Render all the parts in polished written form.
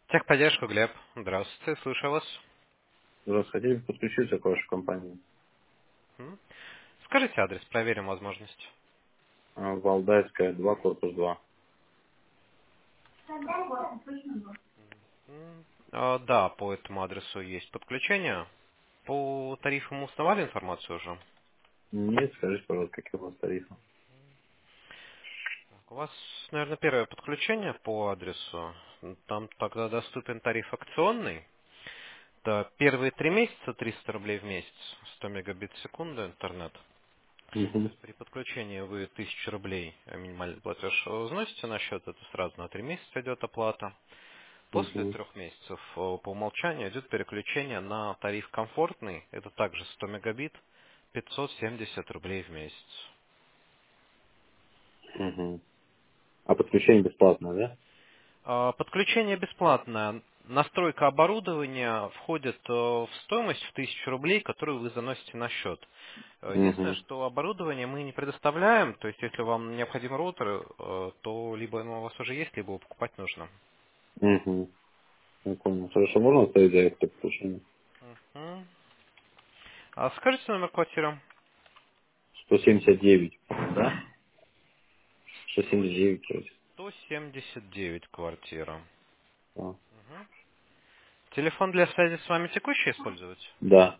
Техподдержка, Глеб. Здравствуйте, слушаю вас. Раз хотели подключиться к вашей компании. М. Скажите адрес, проверим возможность. Валдайская, 2, корпус 2. Да, по этому адресу есть подключение. По тарифам узнавали информацию уже? Нет, скажите, пожалуйста, какие у вас тарифы? Так, у вас, наверное, первое подключение по адресу. Там тогда доступен тариф акционный. Это первые 3 месяца 300 рублей в месяц, 100 мегабит в секунду интернет. То Угу, есть при подключении вы 1000 рублей минимальный платеж вносите на счет, это сразу на 3 месяца идет оплата. После угу, 3 месяцев по умолчанию идет переключение на тариф комфортный. Это также 100 мегабит, 570 рублей в месяц. угу. А подключение бесплатное, да? Подключение бесплатное. Настройка оборудования входит в стоимость в 1000 рублей, которую вы заносите на счет. Единственное, Угу, что оборудование мы не предоставляем, то есть если вам необходим роутер, то либо оно у вас уже есть, либо его покупать нужно. угу. Я понял. Хорошо, можно оставить заявку для подключения? Мгм. Скажите номер квартиры. 179, да? 100 179, короче. 179 квартира. А, Мгм. Телефон для связи с вами текущий использовать? да,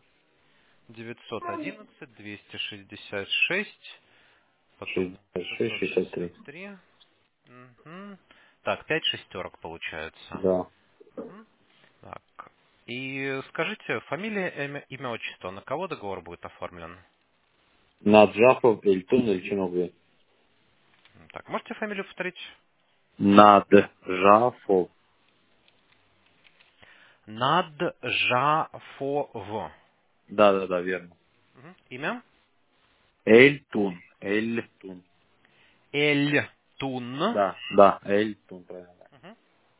911 266, потом 66, 63. 663. Мгм. Так, 5 шестерок получается. Да. Мгм. Так. И скажите, фамилия, имя, отчество, на кого договор будет оформлен? Наджафов, Эльтун, Эльчиновый. Так, можете фамилию повторить? Наджафов. Наджафов. Да, верно. Мгм. Имя? Эльтун. Эльтун. Эльтун. Да, Эльтун, правильно. Мгм.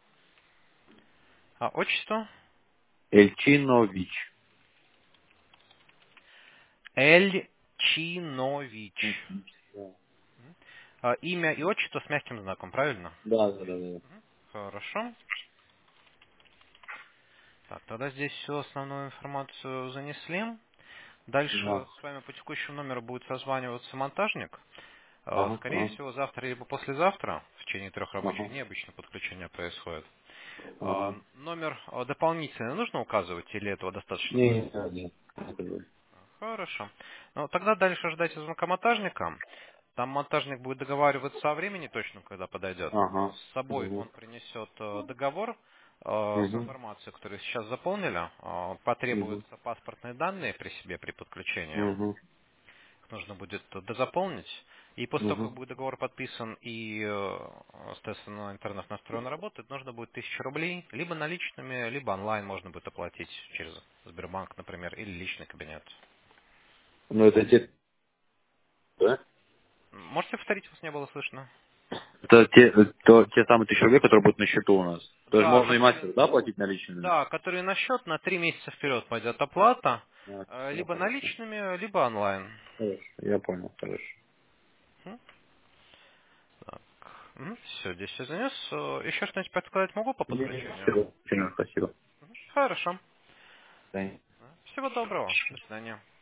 А отчество? Эльчинович. Эльчинович. Мгм. Имя и отчество с мягким знаком, правильно? Да. Хорошо. Так, тогда здесь всю основную информацию занесли. Дальше Да. с вами по текущему номеру будет созваниваться монтажник. Скорее Ага. всего, завтра либо послезавтра, в течение 3 рабочих Ага. дней обычно подключение происходит. Ага. Номер дополнительно нужно указывать или этого достаточно будет? Нет. Это будет. Хорошо. Ну, тогда дальше ждайте звонка монтажника. Там монтажник будет договариваться о времени точно, когда подойдет. Ага. С собой Угу. он принесет договор с Угу. информацией, которую сейчас заполнили. Угу. Потребуются паспортные данные при себе при подключении. Угу. Их нужно будет дозаполнить. И после того, как Угу. будет договор подписан и, соответственно, интернет настроен работает, нужно будет 1000 рублей, либо наличными, либо онлайн можно будет оплатить через Сбербанк, например, или личный кабинет. Ну, это те, да? Можете повторить, вас не было слышно? Это те самые 1000 рублей, которые будут на счету у нас. То есть Да, можно и которые, мастеру, да, платить наличными? да, которые на счет на 3 месяца вперед пойдет оплата, А, либо хорошо. наличными, либо онлайн. Хорошо. Я понял, хорошо. М? Так. Все, здесь все занес. Еще что-нибудь подсказать могу по Не, подключению? Спасибо. Сильно спасибо. Хорошо. Да. Всего доброго. До свидания.